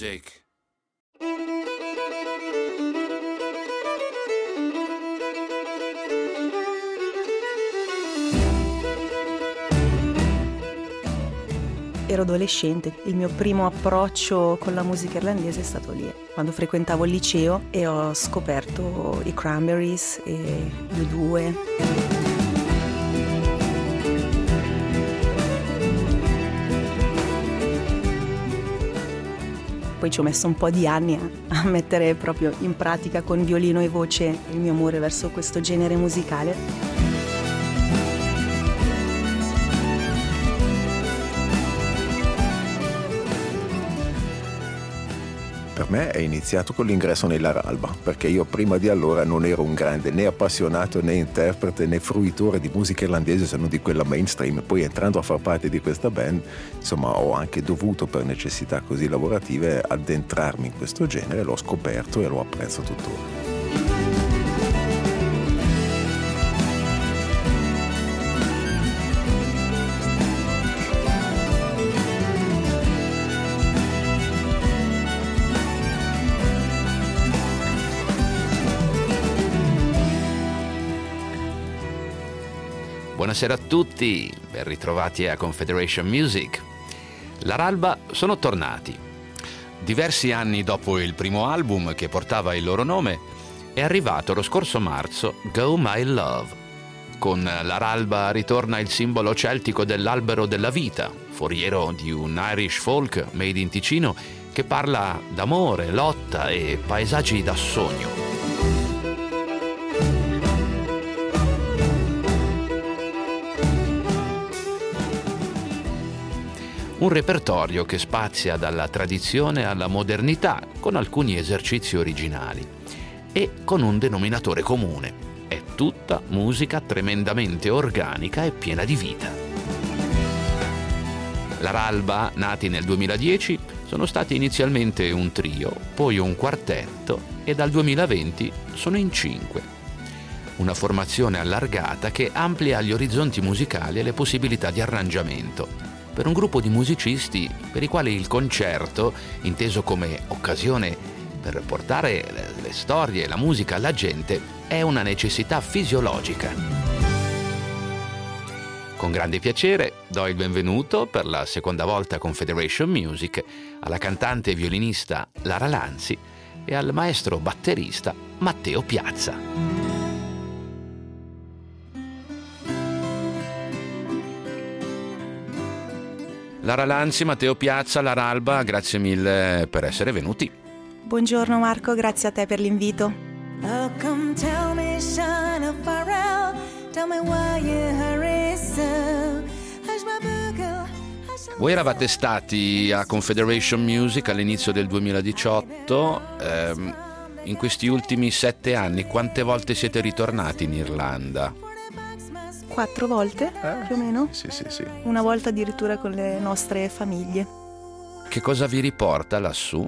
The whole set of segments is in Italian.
Music. Ero adolescente, il mio primo approccio con la musica irlandese è stato lì, quando frequentavo il liceo e ho scoperto i Cranberries e gli U2. Poi ci ho messo un po' di anni a mettere proprio in pratica con violino e voce il mio amore verso questo genere musicale. Per me è iniziato con l'ingresso nella Ralba, perché io prima di allora non ero un grande né appassionato né interprete né fruitore di musica irlandese, se non di quella mainstream. Poi entrando a far parte di questa band, insomma, ho anche dovuto, per necessità così lavorative, addentrarmi in questo genere, l'ho scoperto e lo apprezzo tuttora. Buonasera a tutti, ben ritrovati a Confederation Music. La Ralba sono tornati. Diversi anni dopo il primo album che portava il loro nome, è arrivato lo scorso marzo Go My Love. Con la Ralba ritorna il simbolo celtico dell'albero della vita, foriero di un Irish folk made in Ticino che parla d'amore, lotta e paesaggi da sogno. Un repertorio che spazia dalla tradizione alla modernità con alcuni esercizi originali e con un denominatore comune. È tutta musica tremendamente organica e piena di vita. La Ralba, nati nel 2010, sono stati inizialmente un trio, poi un quartetto e dal 2020 sono in 5. Una formazione allargata che amplia gli orizzonti musicali e le possibilità di arrangiamento per un gruppo di musicisti per i quali il concerto, inteso come occasione per portare le storie e la musica alla gente, è una necessità fisiologica. Con grande piacere do il benvenuto per la seconda volta a Confederation Music alla cantante e violinista Lara Lanzi e al maestro batterista Matteo Piazza. Lara Lanzi, Matteo Piazza, la Ralba, grazie mille per essere venuti. Buongiorno Marco, grazie a te per l'invito. Oh, come tell me, son of Pharrell, tell me why you hurry so. Hush my bugle, hush. Voi eravate stati a Confederation Music all'inizio del 2018. In questi ultimi 7 anni, quante volte siete ritornati in Irlanda? 4 volte, più o meno. Sì. Una volta addirittura con le nostre famiglie. Che cosa vi riporta lassù?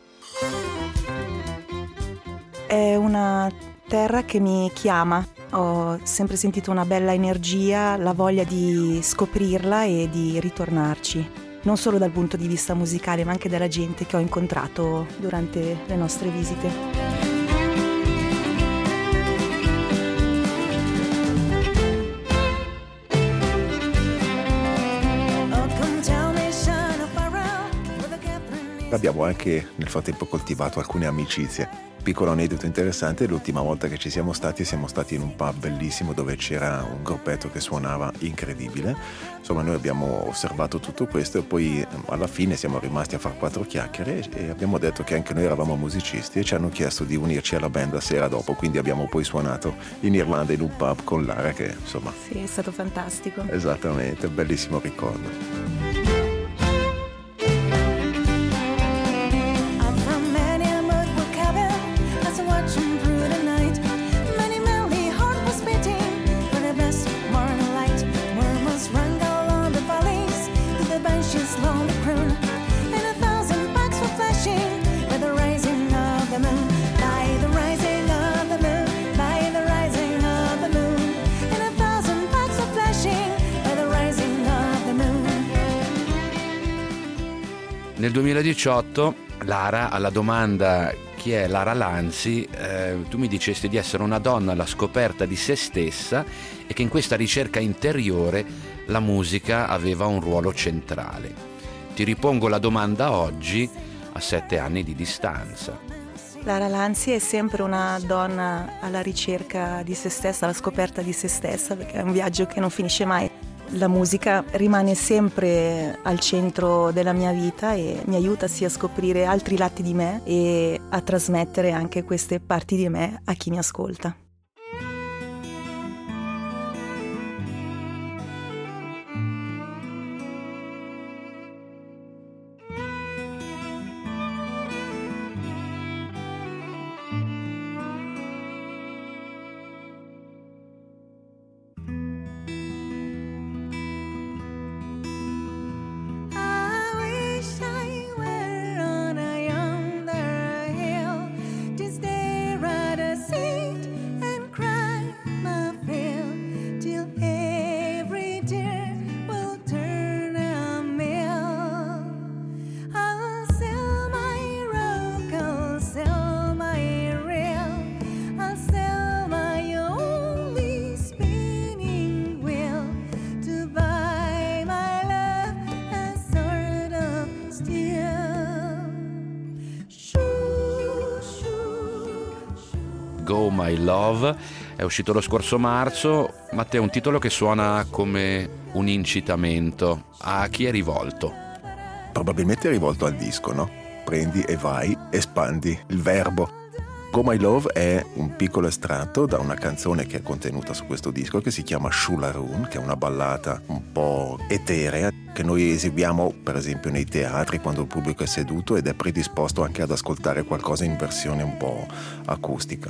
È una terra che mi chiama. Ho sempre sentito una bella energia, la voglia di scoprirla e di ritornarci. Non solo dal punto di vista musicale, ma anche dalla gente che ho incontrato durante le nostre visite. Abbiamo anche nel frattempo coltivato alcune amicizie. Piccolo aneddoto interessante, l'ultima volta che siamo stati in un pub bellissimo dove c'era un gruppetto che suonava incredibile. Insomma, noi abbiamo osservato tutto questo e poi alla fine siamo rimasti a far 4 chiacchiere e abbiamo detto che anche noi eravamo musicisti e ci hanno chiesto di unirci alla band la sera dopo, quindi abbiamo poi suonato in Irlanda in un pub con Lara che insomma... Sì, è stato fantastico. Esattamente, bellissimo ricordo. Nel 2018 Lara, alla domanda chi è Lara Lanzi, tu mi dicesti di essere una donna alla scoperta di se stessa e che in questa ricerca interiore la musica aveva un ruolo centrale. Ti ripongo la domanda oggi, a 7 anni di distanza. Lara Lanzi è sempre una donna alla ricerca di se stessa, alla scoperta di se stessa, perché è un viaggio che non finisce mai. La musica rimane sempre al centro della mia vita e mi aiuta sia a scoprire altri lati di me e a trasmettere anche queste parti di me a chi mi ascolta. Go My Love è uscito lo scorso marzo. Matteo, è un titolo che suona come un incitamento. A chi è rivolto? Probabilmente è rivolto al disco, no? Prendi e vai, espandi il verbo. Go My Love è un piccolo estratto da una canzone che è contenuta su questo disco che si chiama Shularun, che è una ballata un po' eterea che noi esibiamo per esempio nei teatri quando il pubblico è seduto ed è predisposto anche ad ascoltare qualcosa in versione un po' acustica.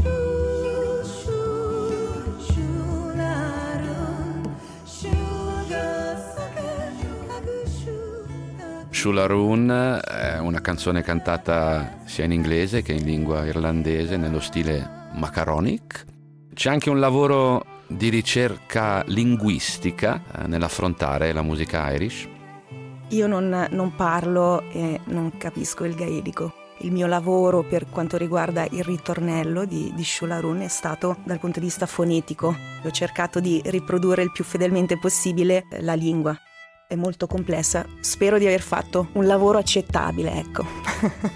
Shularun è una canzone cantata sia in inglese che in lingua irlandese nello stile macaronic. C'è anche un lavoro di ricerca linguistica nell'affrontare la musica Irish. Io non parlo e non capisco il gaelico. Il mio lavoro per quanto riguarda il ritornello di Shularun è stato dal punto di vista fonetico. Ho cercato di riprodurre il più fedelmente possibile la lingua. È molto complessa. Spero di aver fatto un lavoro accettabile, ecco.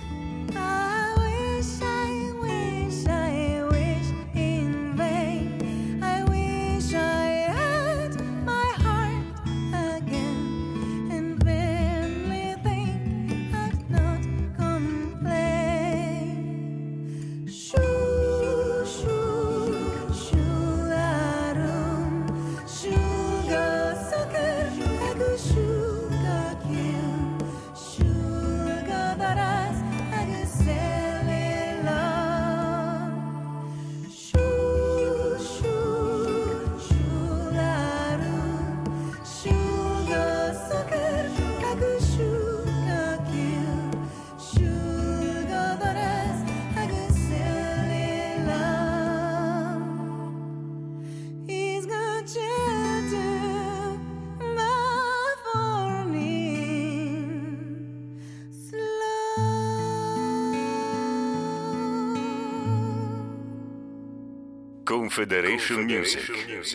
Confederation Music.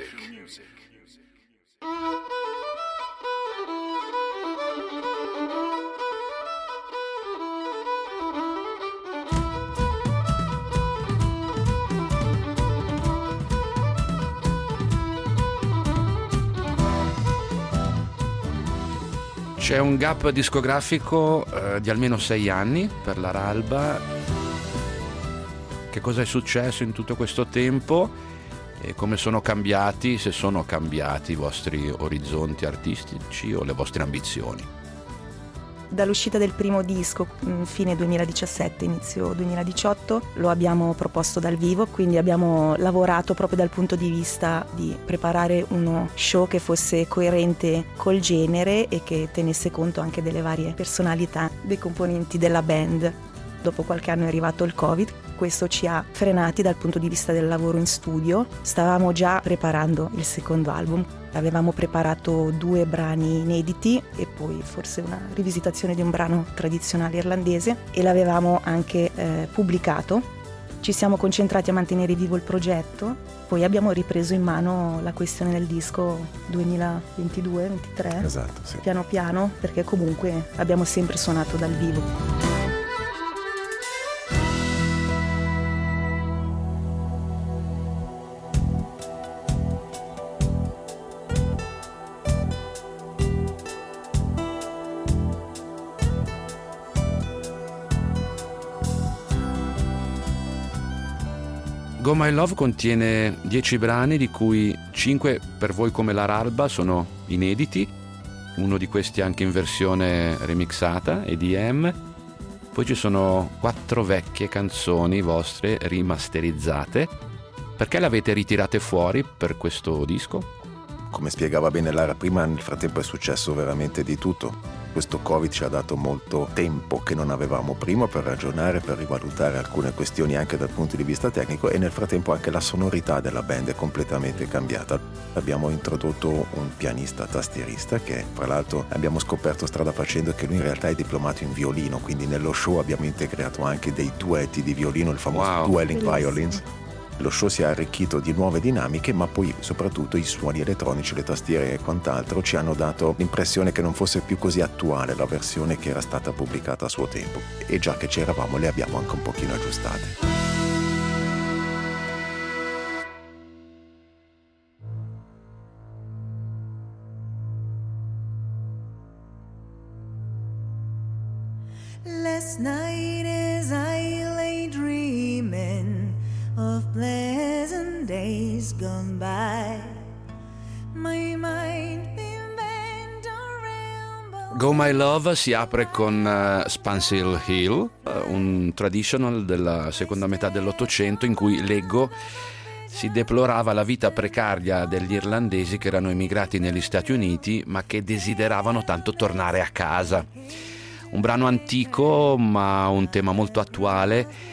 C'è un gap discografico di almeno 6 anni per la Ralba. Che cosa è successo in tutto questo tempo e come sono cambiati, se sono cambiati i vostri orizzonti artistici o le vostre ambizioni? Dall'uscita del primo disco, fine 2017, inizio 2018, lo abbiamo proposto dal vivo, quindi abbiamo lavorato proprio dal punto di vista di preparare uno show che fosse coerente col genere e che tenesse conto anche delle varie personalità dei componenti della band. Dopo qualche anno è arrivato il Covid, questo ci ha frenati dal punto di vista del lavoro in studio. Stavamo già preparando il secondo album, avevamo preparato 2 brani inediti e poi forse una rivisitazione di un brano tradizionale irlandese, e l'avevamo anche pubblicato. Ci siamo concentrati a mantenere vivo il progetto, poi abbiamo ripreso in mano la questione del disco 2022-23, Esatto, sì. piano piano, perché comunque abbiamo sempre suonato dal vivo. Go My Love contiene 10 brani, di cui 5 per voi come l'Aralba sono inediti, uno di questi anche in versione remixata, EDM. Poi ci sono 4 vecchie canzoni vostre rimasterizzate. Perché le avete ritirate fuori per questo disco? Come spiegava bene Lara prima, nel frattempo è successo veramente di tutto. Questo Covid ci ha dato molto tempo che non avevamo prima per ragionare, per rivalutare alcune questioni anche dal punto di vista tecnico, e nel frattempo anche la sonorità della band è completamente cambiata. Abbiamo introdotto un pianista tastierista che, fra l'altro, abbiamo scoperto strada facendo che lui in realtà è diplomato in violino, quindi nello show abbiamo integrato anche dei duetti di violino, il famoso dueling violins. Lo show si è arricchito di nuove dinamiche, ma poi soprattutto i suoni elettronici, le tastiere e quant'altro ci hanno dato l'impressione che non fosse più così attuale la versione che era stata pubblicata a suo tempo, e già che c'eravamo le abbiamo anche un pochino aggiustate. Last night as I lay dreaming of pleasant days gone by, my mind been bent around. Go My Love si apre con Spanshill Hill, un traditional della seconda metà dell'Ottocento, in cui, leggo, si deplorava la vita precaria degli irlandesi che erano emigrati negli Stati Uniti ma che desideravano tanto tornare a casa. Un brano antico ma un tema molto attuale.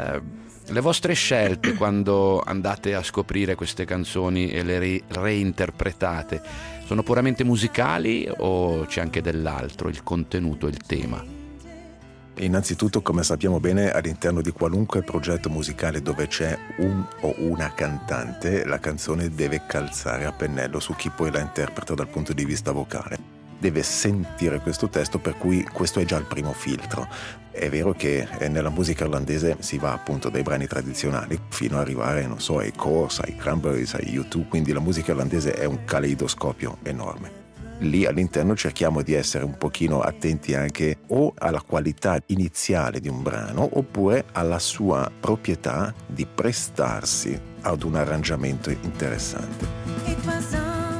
Le vostre scelte quando andate a scoprire queste canzoni e le reinterpretate sono puramente musicali o c'è anche dell'altro, il contenuto, il tema? Innanzitutto, come sappiamo bene, all'interno di qualunque progetto musicale dove c'è un o una cantante, la canzone deve calzare a pennello su chi poi la interpreta dal punto di vista vocale. Deve sentire questo testo, per cui questo è già il primo filtro. È vero che nella musica irlandese si va appunto dai brani tradizionali fino ad arrivare, non so, ai Course, ai Cranberries, ai U2, quindi la musica irlandese è un caleidoscopio enorme. Lì all'interno cerchiamo di essere un pochino attenti anche o alla qualità iniziale di un brano oppure alla sua proprietà di prestarsi ad un arrangiamento interessante.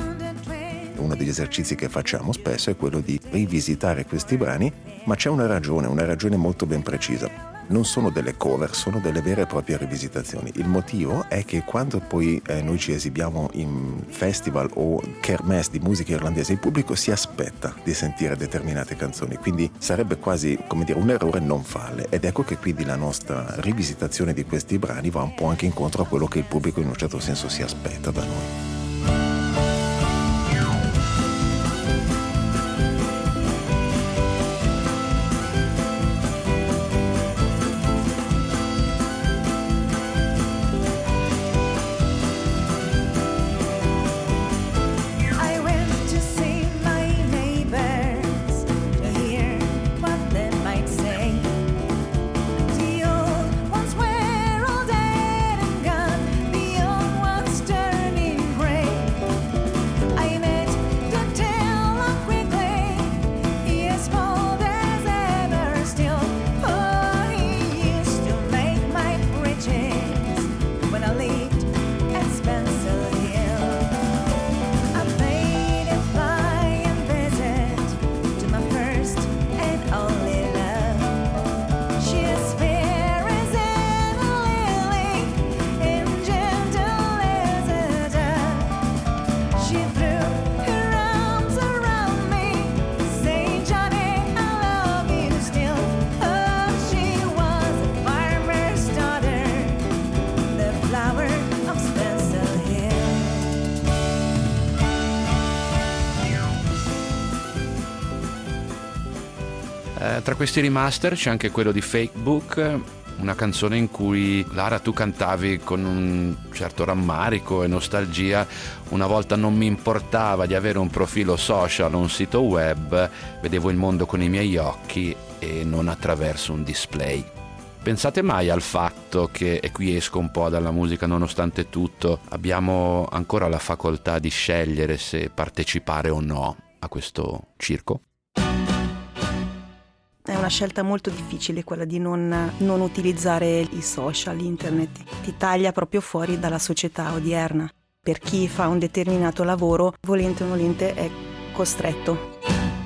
Uno degli esercizi che facciamo spesso è quello di rivisitare questi brani, ma c'è una ragione molto ben precisa. Non sono delle cover, sono delle vere e proprie rivisitazioni. Il motivo è che quando poi noi ci esibiamo in festival o kermesse di musica irlandese, il pubblico si aspetta di sentire determinate canzoni, quindi sarebbe quasi, come dire, un errore non farle, ed ecco che quindi la nostra rivisitazione di questi brani va un po' anche incontro a quello che il pubblico in un certo senso si aspetta da noi. Turning gray. Tra questi remaster c'è anche quello di Fake Book, una canzone in cui, Lara, tu cantavi con un certo rammarico e nostalgia: una volta non mi importava di avere un profilo social o un sito web, vedevo il mondo con i miei occhi e non attraverso un display. Pensate mai al fatto che, e qui esco un po' dalla musica nonostante tutto, abbiamo ancora la facoltà di scegliere se partecipare o no a questo circo? È una scelta molto difficile quella di non utilizzare i social, internet. Ti taglia proprio fuori dalla società odierna. Per chi fa un determinato lavoro, volente o nolente, è costretto.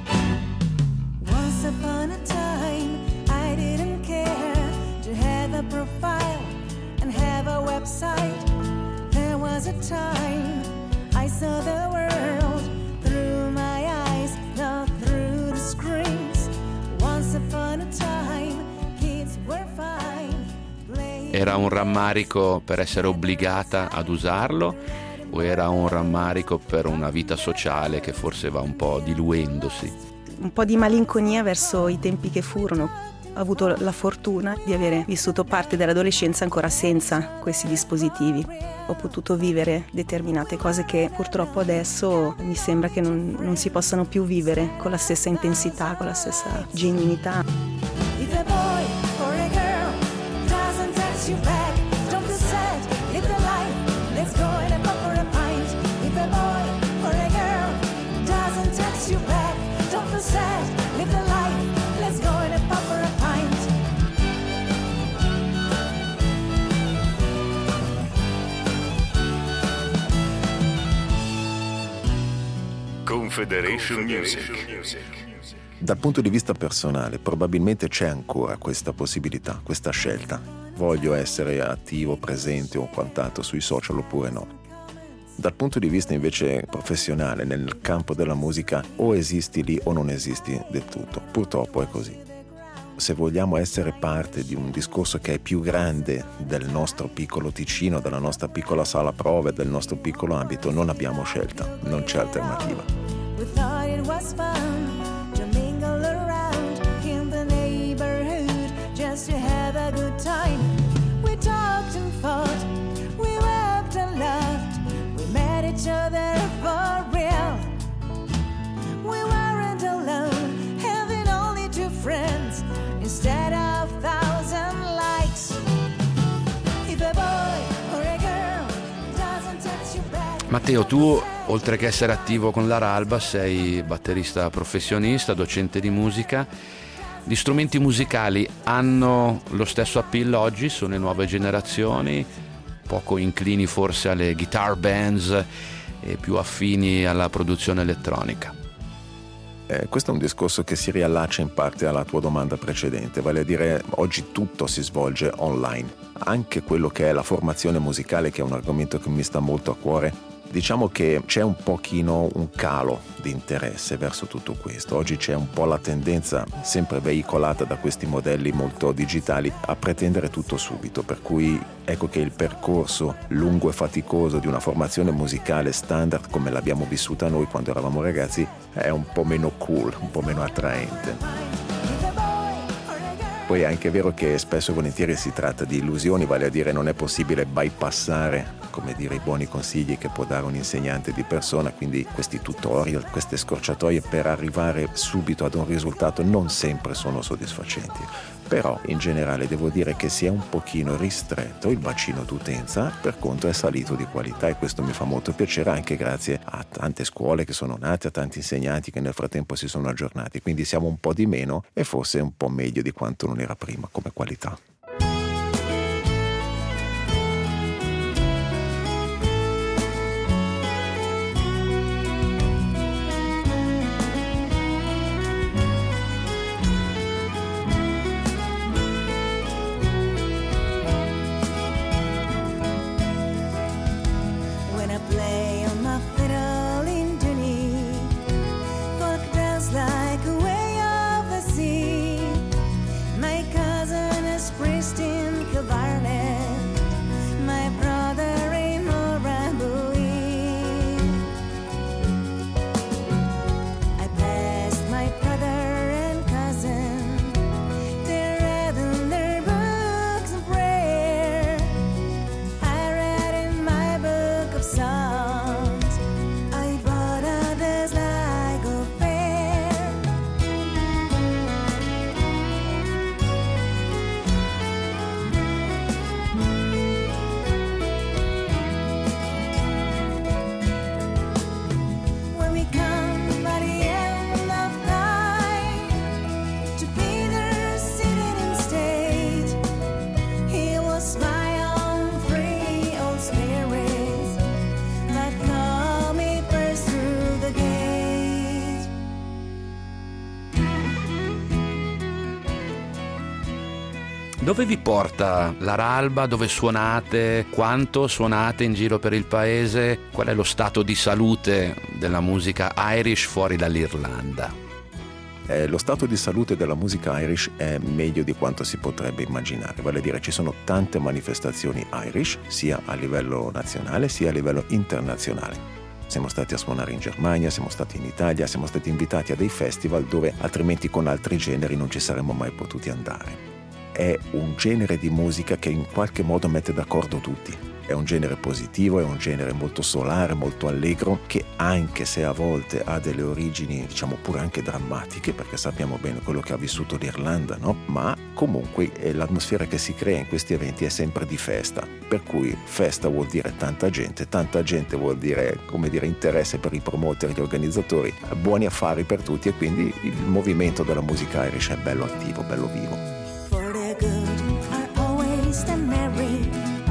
Once upon a time, I didn't care to have a profile and have a website. There was a time I saw the world through my eyes, not through the screens. Once upon a time, kids were fine. Era un rammarico per essere obbligata ad usarlo, o era un rammarico per una vita sociale che forse va un po' diluendosi? Un po' di malinconia verso i tempi che furono. Ho avuto la fortuna di avere vissuto parte dell'adolescenza ancora senza questi dispositivi. Ho potuto vivere determinate cose che purtroppo adesso mi sembra che non si possano più vivere con la stessa intensità, con la stessa genuinità. If a boy or a girl doesn't text you back, don't be sad, live the life, let's go and a pub for a pint. If a boy or a girl doesn't text you back, don't be sad, live the life, let's go and a pub for a pint. Confederation Music. Dal punto di vista personale, probabilmente c'è ancora questa possibilità, questa scelta. Voglio essere attivo, presente o quant'altro sui social oppure no. Dal punto di vista invece professionale, nel campo della musica, o esisti lì o non esisti del tutto. Purtroppo è così. Se vogliamo essere parte di un discorso che è più grande del nostro piccolo Ticino, della nostra piccola sala prove, del nostro piccolo ambito, non abbiamo scelta, non c'è alternativa. We thought it was fun to mingle around in the neighborhood just to have a good time. We talked and fought, we wept and laughed, we met each other for real. We weren't alone, having only two friends instead of 1,000 likes. If a boy or a girl doesn't text you back. Matteo, tu, oltre che essere attivo con l'Ara Alba, sei batterista professionista, docente di musica. Gli strumenti musicali hanno lo stesso appeal oggi? Sono le nuove generazioni, poco inclini forse alle guitar bands e più affini alla produzione elettronica? Questo è un discorso che si riallaccia in parte alla tua domanda precedente, vale a dire oggi tutto si svolge online, anche quello che è la formazione musicale, che è un argomento che mi sta molto a cuore. Diciamo che c'è un pochino un calo di interesse verso tutto questo. Oggi c'è un po' la tendenza, sempre veicolata da questi modelli molto digitali, a pretendere tutto subito, per cui ecco che il percorso lungo e faticoso di una formazione musicale standard come l'abbiamo vissuta noi quando eravamo ragazzi è un po' meno cool, un po' meno attraente. Poi è anche vero che spesso e volentieri si tratta di illusioni, vale a dire non è possibile bypassare, come dire, i buoni consigli che può dare un insegnante di persona, quindi questi tutorial, queste scorciatoie per arrivare subito ad un risultato non sempre sono soddisfacenti. Però in generale devo dire che si è un pochino ristretto il bacino d'utenza, per contro è salito di qualità, e questo mi fa molto piacere anche grazie a tante scuole che sono nate, a tanti insegnanti che nel frattempo si sono aggiornati, quindi siamo un po' di meno e forse un po' meglio di quanto non era prima come qualità. Like a way of the sea, my cousin is spring. Dove vi porta la Ralba? Dove suonate? Quanto suonate in giro per il paese? Qual è lo stato di salute della musica Irish fuori dall'Irlanda? Lo stato di salute della musica Irish è meglio di quanto si potrebbe immaginare, vale a dire ci sono tante manifestazioni Irish sia a livello nazionale sia a livello internazionale. Siamo stati a suonare in Germania, siamo stati in Italia, siamo stati invitati a dei festival dove altrimenti con altri generi non ci saremmo mai potuti andare. È un genere di musica che in qualche modo mette d'accordo tutti. È un genere positivo, è un genere molto solare, molto allegro, che anche se a volte ha delle origini, diciamo pure anche drammatiche, perché sappiamo bene quello che ha vissuto l'Irlanda, no? Ma comunque l'atmosfera che si crea in questi eventi è sempre di festa. Per cui festa vuol dire tanta gente vuol dire, come dire, interesse per i promoter, gli organizzatori, buoni affari per tutti, e quindi il movimento della musica Irish è bello attivo, bello vivo. For the good are always the merry,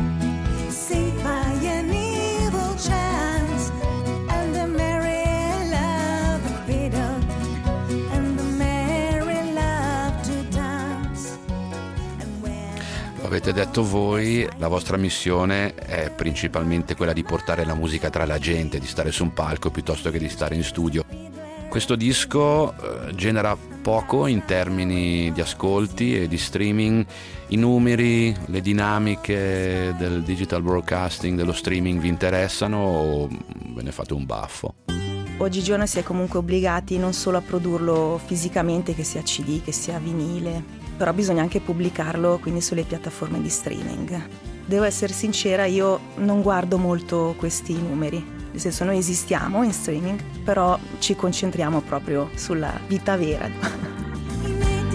saved by an evil chance, and the merry love the fiddle, and the merry love to dance. And when Lo avete detto voi, la vostra missione è principalmente quella di portare la musica tra la gente, di stare su un palco piuttosto che di stare in studio. Questo disco genera poco in termini di ascolti e di streaming. I numeri, le dinamiche del digital broadcasting, dello streaming vi interessano o ve ne fate un baffo? Oggigiorno si è comunque obbligati non solo a produrlo fisicamente, che sia CD, che sia vinile, però bisogna anche pubblicarlo quindi sulle piattaforme di streaming. Devo essere sincera, io non guardo molto questi numeri. Nel senso, noi esistiamo in streaming, però ci concentriamo proprio sulla vita vera. in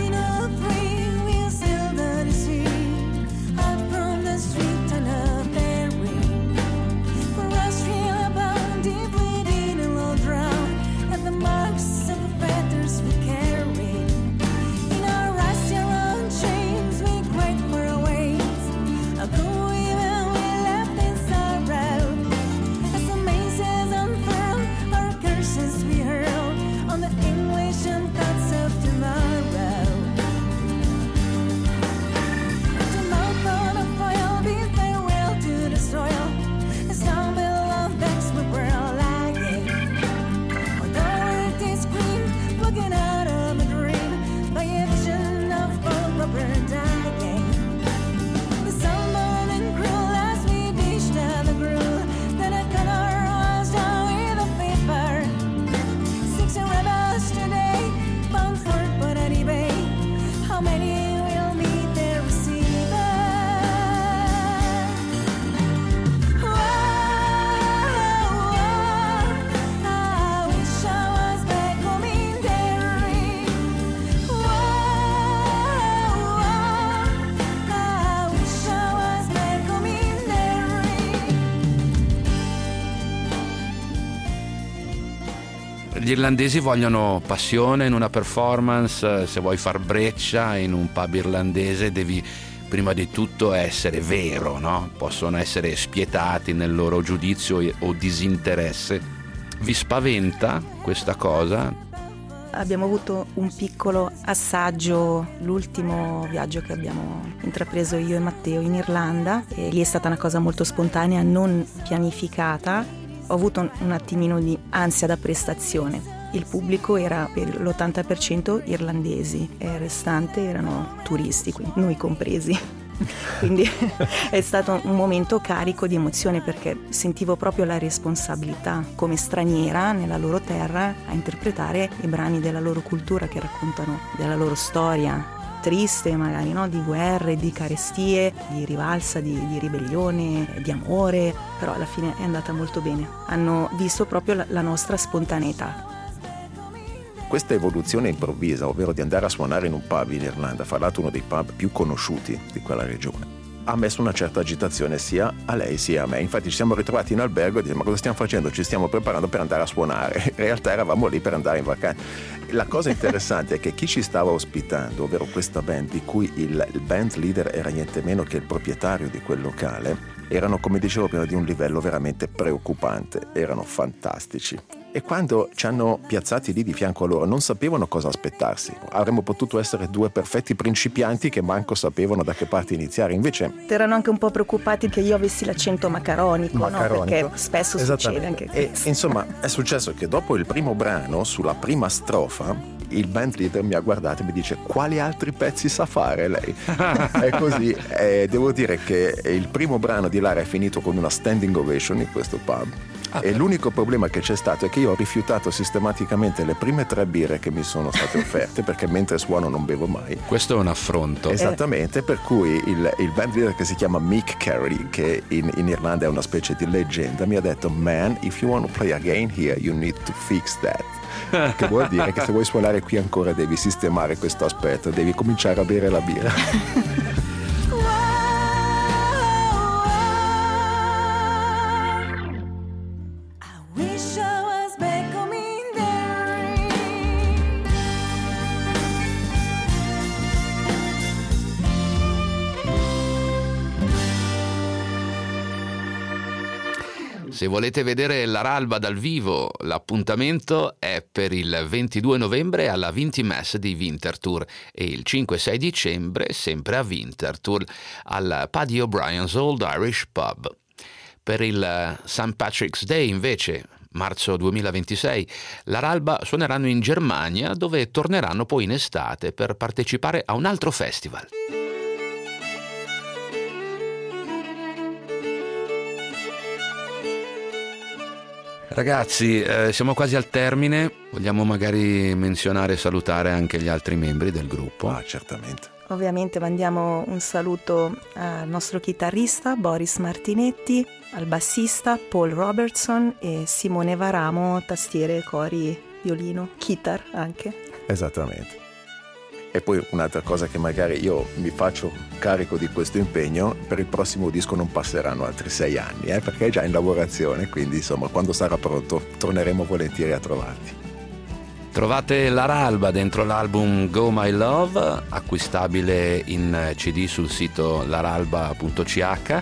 1803 we'll sail the sea, out from the street on a ferry. For us real abound, deep within a low drown, and the marks of the feathers we carry. In our rusty own chains we quake for our ways, a good even we left in sorrow. As the mazes unfurl, our curses we hurl on the English and thoughts of tomorrow. To mouth on a foil, bid farewell to the soil. The stumble of backs we were lagging. Authorities scream, looking out of a dream, by a vision of old Robert dying. The salmon and cruel as we dished out the gruel, then a color was down with a paper. 6 rebels today, bound for Bonani Bay. How many will meet their receiver? Whoa, I wish I was back home in Derry. Whoa, I wish I was back home in Derry. Gli irlandesi vogliono passione in una performance. Se vuoi far breccia in un pub irlandese devi prima di tutto essere vero, no? Possono essere spietati nel loro giudizio o disinteresse. Vi spaventa questa cosa? Abbiamo avuto un piccolo assaggio l'ultimo viaggio che abbiamo intrapreso io e Matteo in Irlanda, e lì è stata una cosa molto spontanea, non pianificata. Ho avuto un attimino di ansia da prestazione. Il pubblico era per l'80% irlandesi e il restante erano turisti, quindi noi compresi. Quindi è stato un momento carico di emozione, perché sentivo proprio la responsabilità come straniera nella loro terra a interpretare i brani della loro cultura che raccontano della loro storia triste, magari, no? Di guerre, di carestie, di rivalsa, di ribellione, di amore, però alla fine è andata molto bene. Hanno visto proprio la nostra spontaneità. Questa evoluzione improvvisa, ovvero di andare a suonare in un pub in Irlanda, fra l'altro uno dei pub più conosciuti di quella regione, ha messo una certa agitazione sia a lei sia a me. Infatti ci siamo ritrovati in albergo e diciamo: ma cosa stiamo facendo? Ci stiamo preparando per andare a suonare. In realtà eravamo lì per andare in vacanza. La cosa interessante è che chi ci stava ospitando, ovvero questa band di cui il band leader era niente meno che il proprietario di quel locale, erano, come dicevo prima, di un livello veramente preoccupante. Erano fantastici. E quando ci hanno piazzati lì di fianco a loro non sapevano cosa aspettarsi. Avremmo potuto essere due perfetti principianti che manco sapevano da che parte iniziare. Invece erano anche un po' preoccupati che io avessi l'accento macaronico. No? Perché spesso succede anche questo. E insomma è successo che dopo il primo brano, sulla prima strofa, il band leader mi ha guardato e mi dice: quali altri pezzi sa fare lei? E così devo dire che il primo brano di Lara è finito con una standing ovation in questo pub. E l'unico problema che c'è stato è che io ho rifiutato sistematicamente le prime 3 birre che mi sono state offerte, perché mentre suono non bevo mai. Questo è un affronto. Esattamente, per cui il band leader, che si chiama Mick Carey, che in Irlanda è una specie di leggenda, mi ha detto: man, if you want to play again here you need to fix that. Che vuol dire che se vuoi suonare qui ancora devi sistemare questo aspetto, devi cominciare a bere la birra. Se volete vedere l'Aralba dal vivo, l'appuntamento è per il 22 novembre alla Vintimess di Winterthur e il 5-6 dicembre sempre a Winterthur al Paddy O'Brien's Old Irish Pub. Per il St. Patrick's Day invece, marzo 2026, l'Aralba suoneranno in Germania, dove torneranno poi in estate per partecipare a un altro festival. Ragazzi, siamo quasi al termine. Vogliamo magari menzionare e salutare anche gli altri membri del gruppo? Ah, certamente. Ovviamente mandiamo un saluto al nostro chitarrista Boris Martinetti, al bassista Paul Robertson e Simone Varamo, tastiere, cori, violino, chitar anche. Esattamente. E poi un'altra cosa che magari io mi faccio carico di questo impegno: per il prossimo disco non passeranno altri 6 anni, perché è già in lavorazione, quindi insomma quando sarà pronto torneremo volentieri a trovarti. Trovate l'Aralba dentro l'album Go My Love, acquistabile in CD sul sito laralba.ch.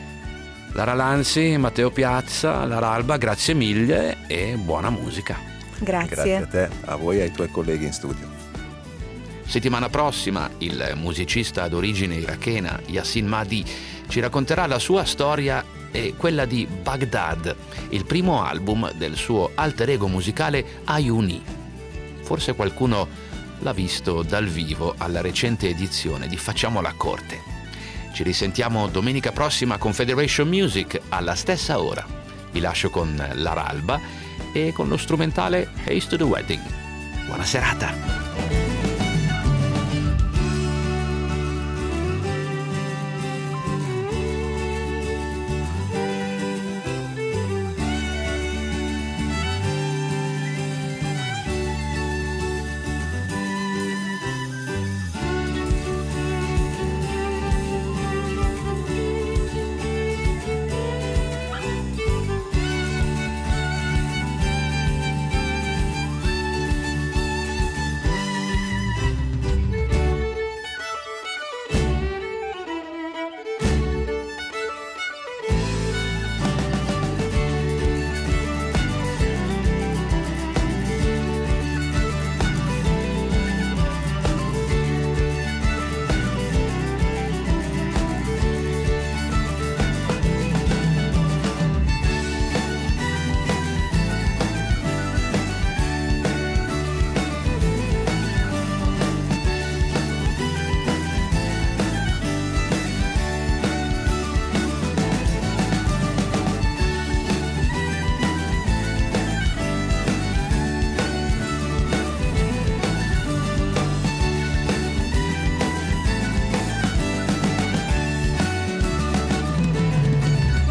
Lara Lanzi, Matteo Piazza, l'Aralba, grazie mille e buona musica. Grazie a te, a voi e ai tuoi colleghi in studio. Settimana prossima il musicista d'origine irachena Yassin Mahdi ci racconterà la sua storia e quella di Baghdad, il primo album del suo alter ego musicale Ayuni. Forse qualcuno l'ha visto dal vivo alla recente edizione di Facciamo la Corte. Ci risentiamo domenica prossima con Federation Music alla stessa ora. Vi lascio con l'Aralba e con lo strumentale Haste to the Wedding. Buona serata!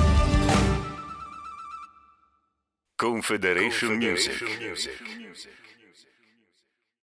Confederation Music.